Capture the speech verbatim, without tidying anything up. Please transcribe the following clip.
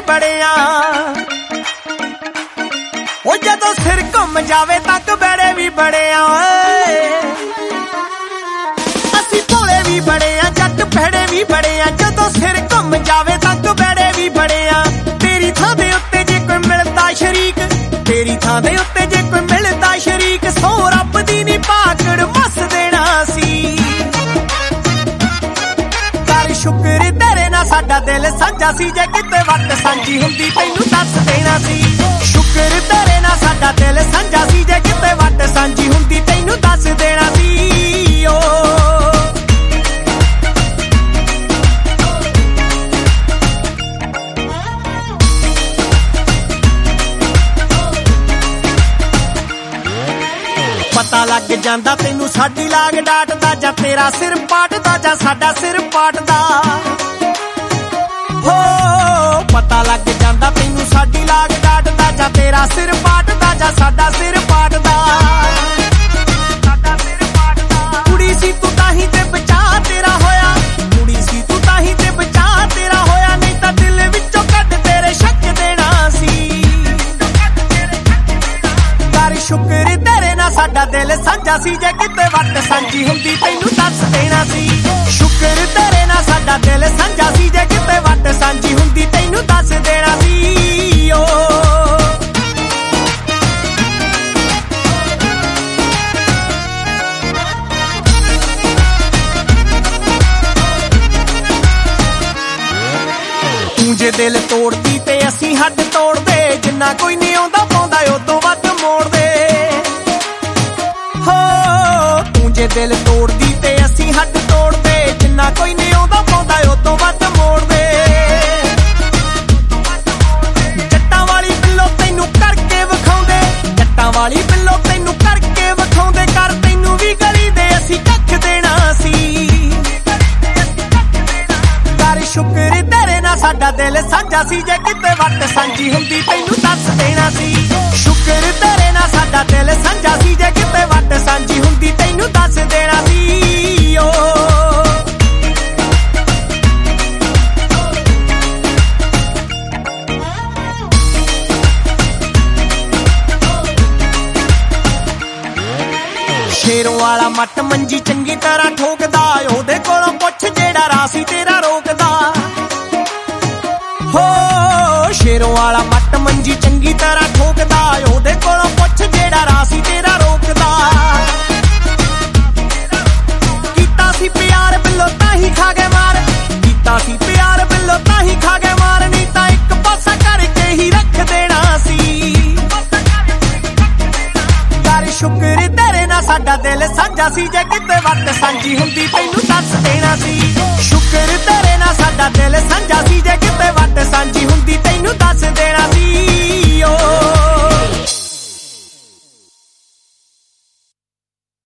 बड़े आ ओ जदों सिर घुम जावे तक बेड़े भी बड़े आ असी भोले भी बड़े आ जट भैड़े भी बड़े आ जदों सिर घुम जावे तक बेड़े भी बड़े आ तेरी थां दे उत्ते जे कोई मिलदा शरीक तेरी थां दे उत्ते जे कोई मिलदा शरीक सो रब दी नी भाकड़ मस देना सी कर शुक्र तेरे ना साडा दिल साझा सी जे किते वट सांझी हुंदी तैनू दस देना सी शुक्र तेरे ना साडा दिल साझा सी जे किते वट सांझी हुंदी तैनू दस देना सी ओ पता लग जांदा तैनू साडी लाग डाटदा जां तेरा सिर पाटदा जां साडा सिर पाटदा हो पता लग जांदा तैनू साडी लाग डाटदा जां तेरा सिर पाटदा जां साडा सिर पाटदा साडा सिर पाटदा कुड़ी सी तू ताही ते बचा तेरा होया कुड़ी सी तू ताही ते बचा तेरा होया नहीं तां दिल विचों कढ तेरे शक देना सी कर शुक्र तेरे ना साडा दिल साझा सी जे किते वट सांझी हुंदी तैनू दस देना सी शुक्र तेरे ना साडा दिल साझा सी जे किते वट सांझी हुंदी तैनू दस देना सी ओ तू जे दिल तोड़दी ते असीं हੱਡ तोड़दे जिन्ना कोई नहीं आउंदा पाउंदा उदों वध मोड़दे हो तू जे दिल तोड़दी ते असीं हੱਡ तोड़दे जिन्ना कोई नहीं आउंदा पाउंदा उदों वध मोड़दे जट्टां वाली बिल्लो तैनू करके विखाउंदे जट्टां वाली बिल्लो तैनू करके विखाउंदे कर तैनू भी गली दे असीं कख देना सी कर शुक्र तेरे ना साडा दिल साझा सी जे किते वट सांझी हुंदी तैनू दस देना सी शुक्र तेरे ना साडा दिल साझा सी जे किते वट सांझी हुंदी तैनू दस देना सी ओ शेरों वाला मट मंजी चंगी तरह ठोकदा ओदे कोलों पुछ जेड़ा रासी तेरा रोकदा हो शेरों वाला मट मंजी चंगी तरह ठोकदा ओदे कोलों पुछ जेड़ा रासी तेरा रोकदा कीता सी प्यार बिल्लो ताही खा गए मार कीता सी प्यार बिल्लो ताही खा गए मार नहीं तां इक पासा करके ही रख देना सी कर शुक्र तेरे ना साडा दिल साझा सी जे किते वट सांझी हुंदी तैनू दस देना सी शुक्र तेरे ना साडा दिल